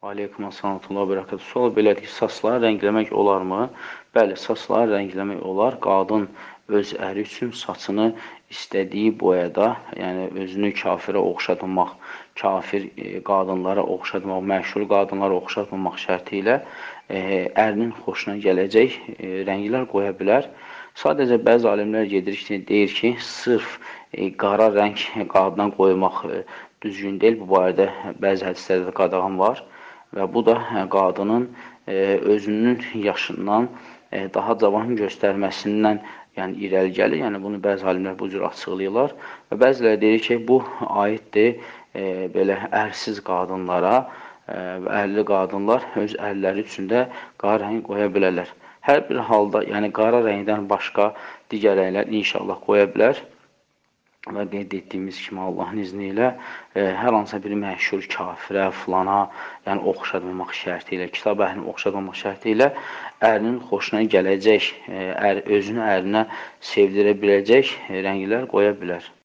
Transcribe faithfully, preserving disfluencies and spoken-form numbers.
Aleykum assalam və bərəkətuhu. Sual belədir ki, saçları rəngləmək olarmı? Bəli, saçları rəngləmək olar. Qadın öz əri üçün saçını istədiyi boyada, yəni özünü kafirə oxşatmamaq, kafir e, qadınlara oxşatmamaq, məşhur qadınlara oxşatmamaq şərti ilə e, ərinin xoşuna gələcək e, rənglər qoya bilər. Sadəcə bəzi alimlər gedir ki, deyir ki, sırf e, qara rəng qadına qoymaq e, düzgün deyil. Bu barədə bəzi hədislərdə də qadağan var. Və bu da qadının e, özünün yaşından e, daha cavan göstərməsindən yəni irəli gəlir. Yəni bunu bəzi alimlər bu cür açıqlayırlar. Və bəziləri deyir ki, bu aiddir e, belə ərsiz qadınlara e, və ərli qadınlar öz ərləri üçün də qara rəng qoya bilərlər. Hər bir halda, yəni qara rəngdən başqa digər rənglər inşallah qoya bilər. Və qeyd etdiyimiz kimi Allahın izni ilə e, hər hansısa bir məşhur kafirə, filana, yəni oxşatmamaq şərti ilə, kitab əhlini oxşatmamaq şərti ilə ərinin xoşuna gələcək, e, ər, özünü ərinə sevdirə biləcək rənglər qoya bilər.